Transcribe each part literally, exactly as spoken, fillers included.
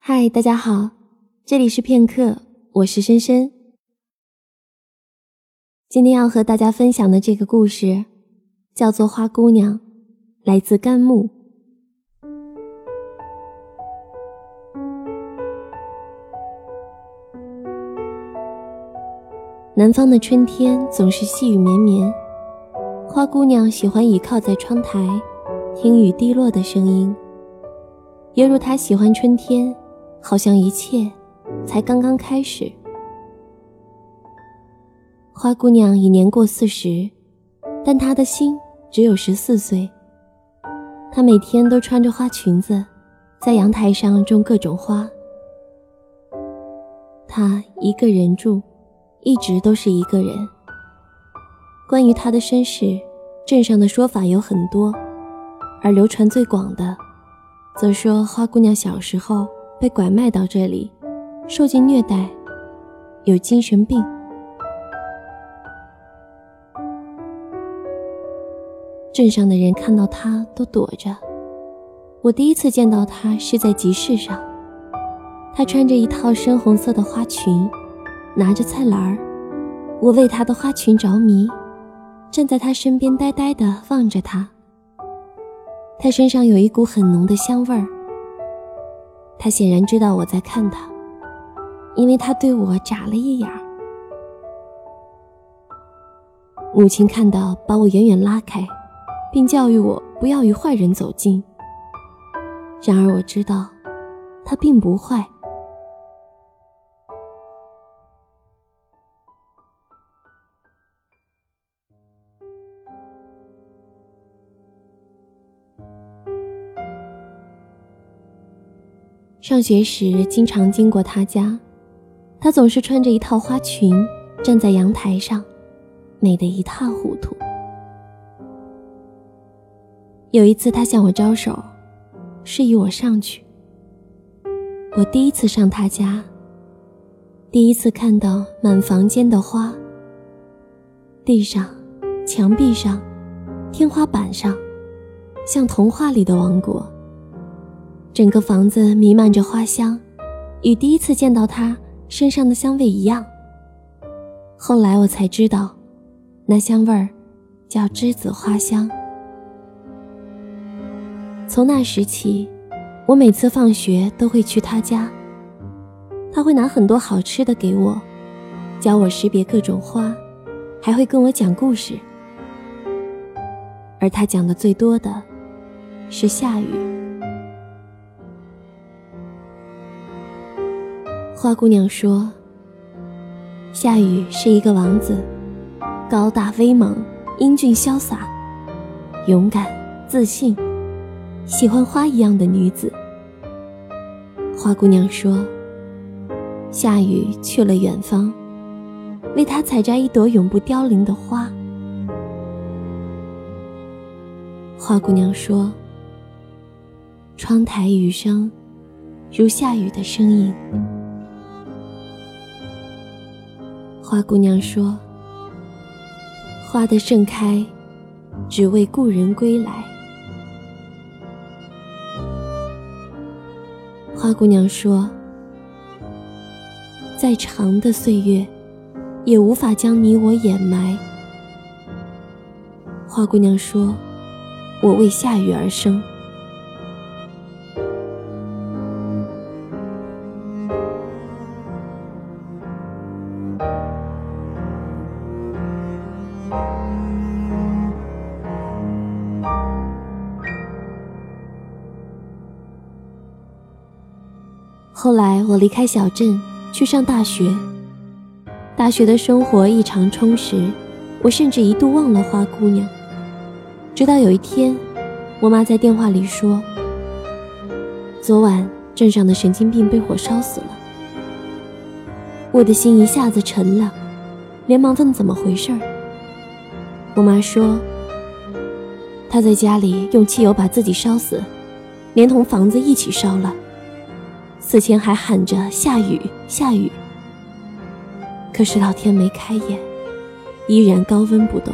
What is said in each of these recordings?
嗨，大家好，这里是片刻，我是深深。今天要和大家分享的这个故事叫做《花姑娘》，来自甘木。南方的春天总是细雨绵绵，花姑娘喜欢倚靠在窗台，听雨滴落的声音，犹如她喜欢春天，好像一切才刚刚开始。花姑娘已年过四十，但她的心只有十四岁。她每天都穿着花裙子，在阳台上种各种花。她一个人住，一直都是一个人。关于她的身世，镇上的说法有很多，而流传最广的，则说花姑娘小时候被拐卖到这里，受尽虐待，有精神病。镇上的人看到她都躲着。我第一次见到她是在集市上，她穿着一套深红色的花裙，拿着菜篮儿。我为她的花裙着迷，站在她身边呆呆地望着她。她身上有一股很浓的香味儿。她显然知道我在看她，因为她对我眨了一眼。母亲看到，把我远远拉开，并教育我不要与坏人走近。然而我知道，她并不坏。上学时经常经过她家，她总是穿着一套花裙，站在阳台上，美得一塌糊涂。有一次她向我招手，示意我上去。我第一次上她家，第一次看到满房间的花，地上、墙壁上、天花板上，像童话里的王国。整个房子弥漫着花香，与第一次见到她身上的香味一样。后来我才知道，那香味儿叫栀子花香。从那时起，我每次放学都会去她家，她会拿很多好吃的给我，教我识别各种花，还会跟我讲故事。而她讲的最多的是下雨。花姑娘说，夏雨是一个王子，高大威猛，英俊潇洒，勇敢自信，喜欢花一样的女子。花姑娘说，夏雨去了远方，为她采摘一朵永不凋零的花。花姑娘说，窗台雨声如下雨的声音。花姑娘说，花的盛开只为故人归来。花姑娘说，再长的岁月也无法将你我掩埋。花姑娘说，我为下雨而生。后来我离开小镇去上大学，大学的生活异常充实，我甚至一度忘了花姑娘。直到有一天，我妈在电话里说，昨晚镇上的神经病被火烧死了。我的心一下子沉了，连忙问怎么回事儿。我妈说，她在家里用汽油把自己烧死，连同房子一起烧了，死前还喊着下雨下雨。可是老天没开眼，依然高温不断。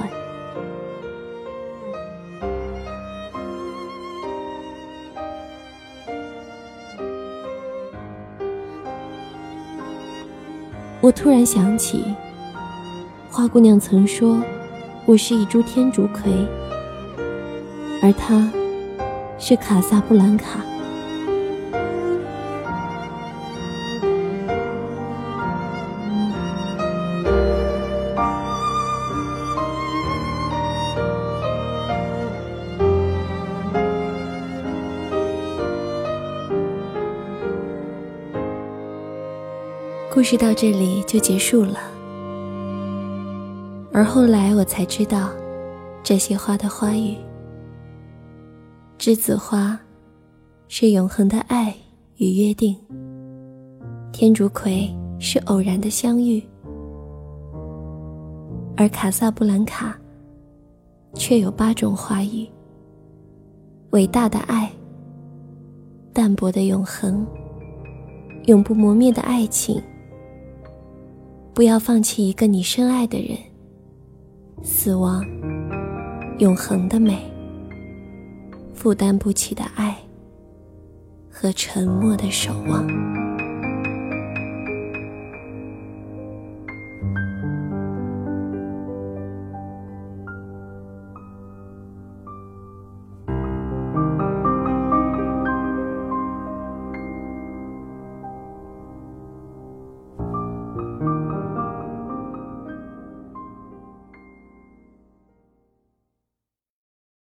我突然想起，花姑娘曾说我是一株天竺葵，而她是卡萨布兰卡。故事到这里就结束了，而后来我才知道这些花的花语。栀子花是永恒的爱与约定，天竺葵是偶然的相遇，而卡萨布兰卡却有八种花语：伟大的爱，淡薄的永恒，永不磨灭的爱情，不要放弃一个你深爱的人，死亡，永恒的美，负担不起的爱和沉默的守望。